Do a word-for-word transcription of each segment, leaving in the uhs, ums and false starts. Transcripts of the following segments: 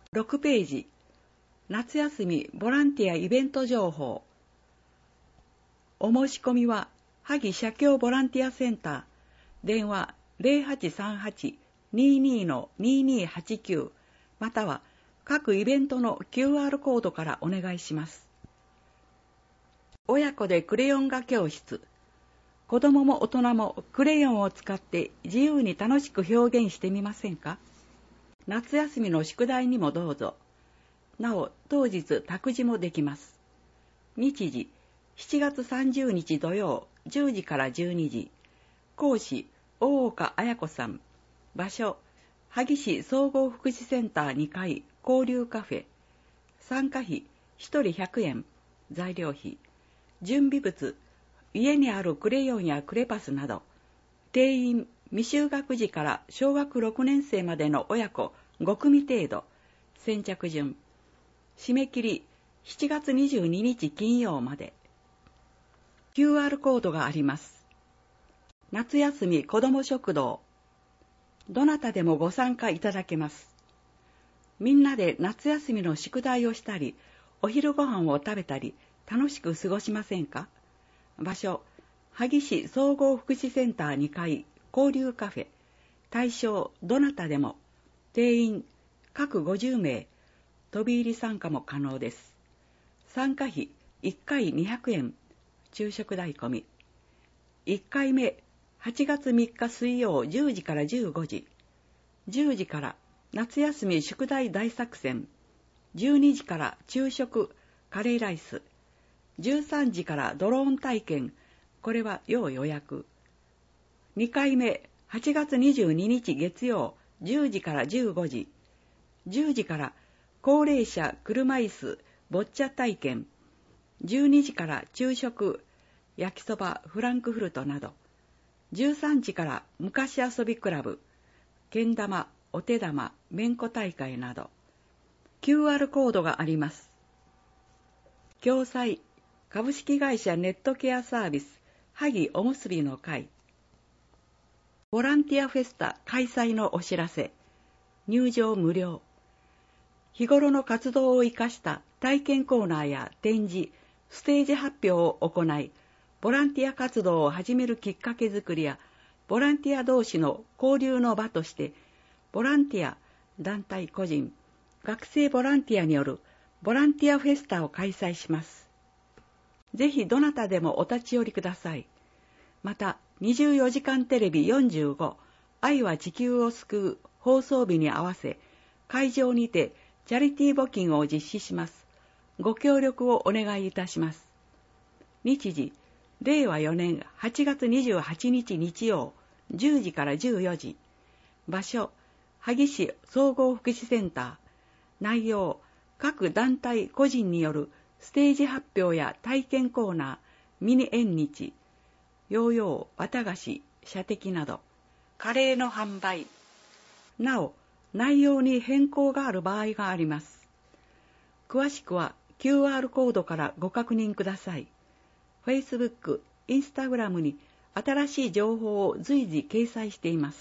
ろくページ、夏休みボランティアイベント情報。お申し込みは、萩社協ボランティアセンター、電話 ゼロはちさんはち にーにー のにーにーはちきゅう、または各イベントの キューアール コードからお願いします。親子でクレヨン画教室。子供も大人もクレヨンを使って自由に楽しく表現してみませんか？夏休みの宿題にもどうぞ。なお、当日託児もできます。日時、しちがつさんじゅうにち土曜、じゅうじからじゅうにじ。講師、大岡彩子さん。場所、萩市総合福祉センターにかい、交流カフェ。参加費、ひとりひゃくえん。材料費。準備物、家にあるクレヨンやクレパスなど。定員、未就学児から小学ろくねん生までの親子ごくみ程度。先着順。締め切り、しちがつにじゅうににち金曜まで。キューアール コードがあります。夏休み子ども食堂。どなたでもご参加いただけます。みんなで夏休みの宿題をしたり、お昼ご飯を食べたり、楽しく過ごしませんか？場所、萩市総合福祉センターにかい、交流カフェ。対象、どなたでも。定員、各ごじゅうめい。飛び入り参加も可能です。参加費、いっかいにひゃくえん。昼食代込み。いっかいめ、はちがつみっか水曜じゅうじからじゅうごじ。じゅうじから夏休み宿題大作戦。じゅうにじから昼食、カレーライス。じゅうさんじからドローン体験。これは要予約。にかいめ、はちがつにじゅうににち月曜じゅうじからじゅうごじ。じゅうじから高齢者車椅子ボッチャ体験。じゅうにじから昼食、焼きそばフランクフルトなど。じゅうさんじから昔遊びクラブ、けん玉、お手玉、めんこ大会など。キューアール コードがあります。共催、株式会社ネットケアサービス、萩おむすびの会。ボランティアフェスタ開催のお知らせ。入場無料。日頃の活動を生かした体験コーナーや展示、ステージ発表を行い、ボランティア活動を始めるきっかけづくりや、ボランティア同士の交流の場として、ボランティア、団体個人、学生ボランティアによるボランティアフェスタを開催します。ぜひどなたでもお立ち寄りください。また、にじゅうよじかんテレビよんじゅうご、愛は地球を救う放送日に合わせ、会場にてチャリティー募金を実施します。ご協力をお願いいたします。日時、れいわよねんはちがつにじゅうはちにち日曜、じゅうじからじゅうよじ。場所、萩市総合福祉センター。内容、各団体個人によるステージ発表や体験コーナー、ミニ縁日、ヨーヨー、綿菓子、射的など。カレーの販売。なお、内容に変更がある場合があります。詳しくは キューアール コードからご確認ください。Facebook、Instagram に新しい情報を随時掲載しています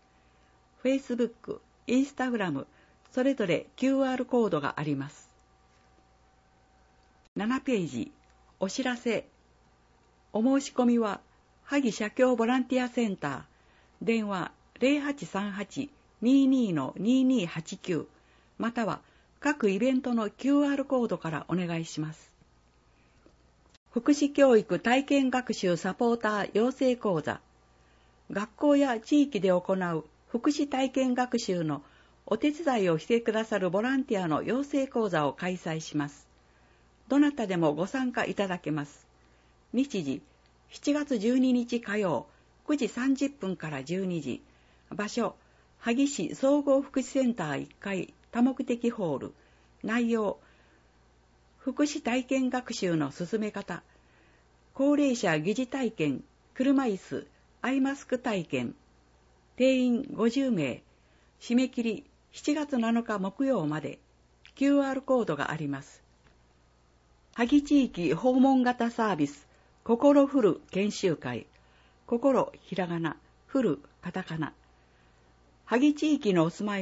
。Facebook、Instagram、それぞれ キューアール コードがあります。ななページ、お知らせ。お申し込みは、萩社協ボランティアセンター、電話 ゼロはちさんはち にーにー のにーにーはちきゅう、または各イベントの キューアール コードからお願いします。福祉教育体験学習サポーター養成講座。学校や地域で行う福祉体験学習のお手伝いをしてくださるボランティアの養成講座を開催します。どなたでもご参加いただけます。日時、しちがつじゅうににち火曜、くじさんじゅっぷんからじゅうにじ。場所、萩市総合福祉センターいっかい多目的ホール。内容、福祉体験学習の進め方、高齢者疑似体験、車椅子、アイマスク体験。定員ごじゅうめい。締め切りしちがつなのか木曜まで。キューアール コードがあります。萩地域訪問型サービス、心フル研修会。心ひらがな、フルカタカナ。萩地域のお住まいの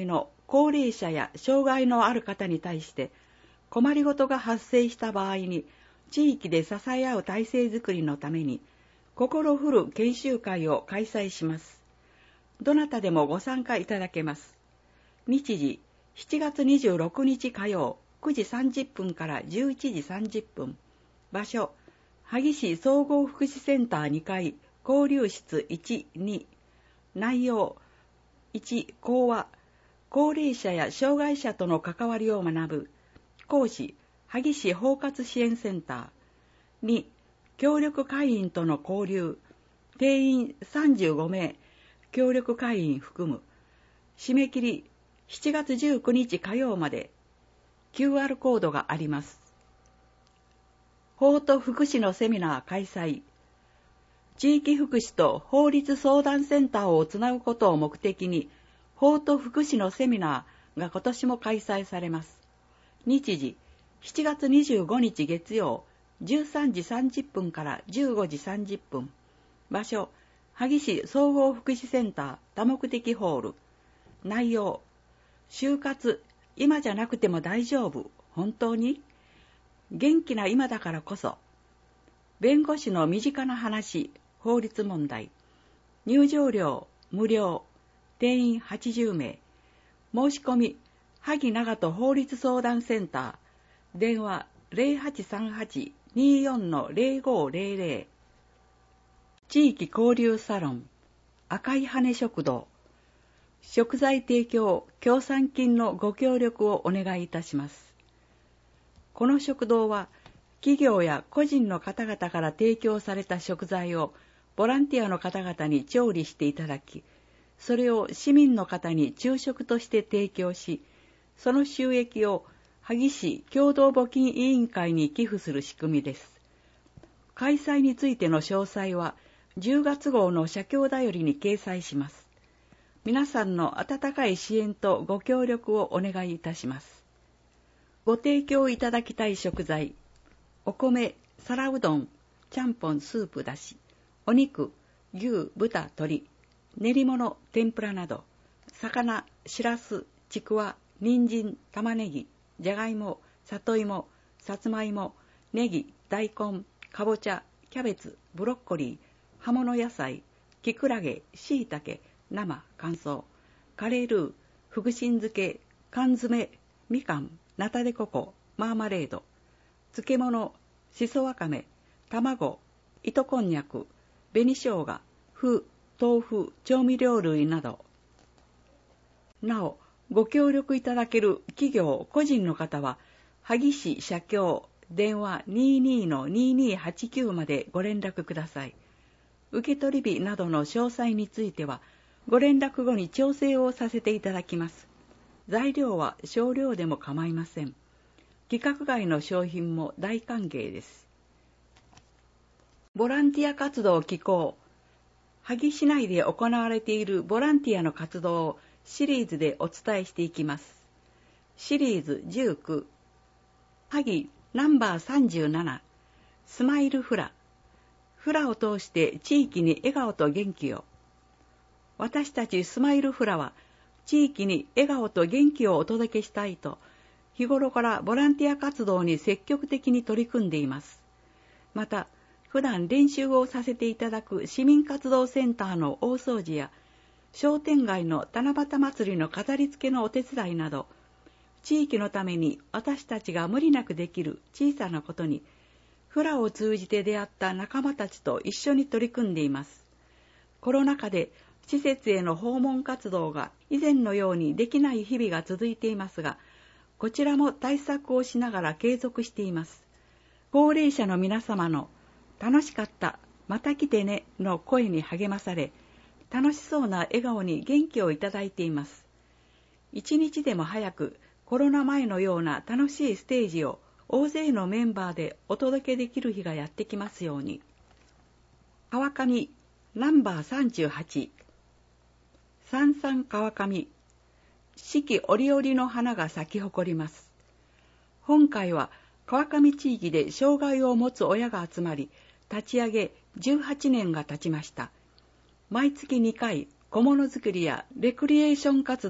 高齢者や障害のある方に対して困りごとが発生した場合に地域で支え合う体制づくりのために心振る研修会を開催します。どなたでもご参加いただけます。日時しちがつにじゅうろくにち火曜くじさんじゅっぷんからじゅういちじさんじゅっぷん。場所萩市総合福祉センターにかい交流室いち、に。内容いち、講話高齢者や障害者との関わりを学ぶ。講師萩市包括支援センター。に、協力会員との交流。定員さんじゅうごめい、協力会員含む。締め切りしちがつじゅうくにち火曜まで。キューアール コードがあります。法と福祉のセミナー開催。地域福祉と法律相談センターをつなぐことを目的に、法と福祉のセミナーが今年も開催されます。日時しちがつにじゅうごにち月曜じゅうさんじさんじゅっぷんからじゅうごじさんじゅっぷん。場所萩市総合福祉センター多目的ホール。内容就活今じゃなくても大丈夫本当に元気な今だからこそ。弁護士の身近な話法律問題。入場料無料。定員はちじゅうめい。申し込み萩長門法律相談センター。電話 ゼロはちさんはち にーよん の ゼロごゼロゼロ。地域交流サロン赤い羽食堂。食材提供協賛金のご協力をお願いいたします。この食堂は企業や個人の方々から提供された食材をボランティアの方々に調理していただき、それを市民の方に昼食として提供し、その収益を萩市共同募金委員会に寄付する仕組みです。開催についての詳細はじゅうがつごうの社協だよりに掲載します。皆さんの温かい支援とご協力をお願いいたします。ご提供いただきたい食材、お米、皿うどん、ちゃんぽんスープだし、お肉、牛、豚、鶏、練り物、天ぷらなど、魚、しらす、ちくわ、人参、玉ねぎ、じゃがいも、里芋、さつまいも、ネギ、大根、かぼちゃ、キャベツ、ブロッコリー、葉物野菜、きくらげ、しいたけ、生、乾燥、カレールー、ふぐしん漬け、缶詰、みかん、ナタデココ、マーマレード、漬物、しそわかめ、卵、糸こんにゃく、紅生姜、麩、豆腐、調味料類など。なお、ご協力いただける企業、個人の方は、萩市社協、電話 にーにーのにーにーはちきゅう までご連絡ください。受取日などの詳細については、ご連絡後に調整をさせていただきます。材料は少量でも構いません。規格外の商品も大歓迎です。ボランティア活動機構。萩市内で行われているボランティアの活動をシリーズでお伝えしていきます。シリーズじゅうきゅう。萩ナンバーさんじゅうなな。スマイルフラ。フラを通して地域に笑顔と元気を。私たちスマイルフラは地域に笑顔と元気をお届けしたいと、日頃からボランティア活動に積極的に取り組んでいます。また、普段練習をさせていただく市民活動センターの大掃除や、商店街の七夕祭りの飾り付けのお手伝いなど、地域のために私たちが無理なくできる小さなことに、フラを通じて出会った仲間たちと一緒に取り組んでいます。コロナ禍で施設への訪問活動が以前のようにできない日々が続いていますが、こちらも対策をしながら継続しています。高齢者の皆様の楽しかった、また来てねの声に励まされ、楽しそうな笑顔に元気をいただいています。一日でも早くコロナ前のような楽しいステージを大勢のメンバーでお届けできる日がやってきますように。川上ナンバーさんじゅうはち。三々川上。四季折々の花が咲き誇ります。本会は川上地域で障害を持つ親が集まり、立ち上げじゅうはちねんが経ちました。毎月にかい、小物作りやレクリエーション活動、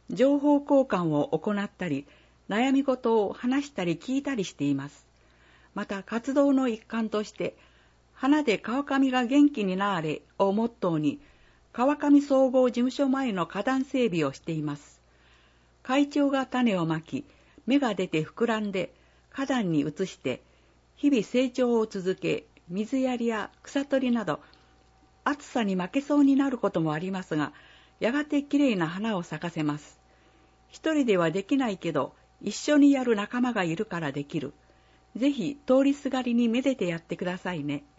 情報交換を行ったり、悩み事を話したり聞いたりしています。また活動の一環として、花で川上が元気になれをモットーに、川上総合事務所前の花壇整備をしています。会長が種をまき、芽が出て膨らんで、花壇に移して、日々成長を続け、水やりや草取りなど、暑さに負けそうになることもありますが、やがてきれいな花を咲かせます。一人ではできないけど、一緒にやる仲間がいるからできる。ぜひ通りすがりにめでてやってくださいね。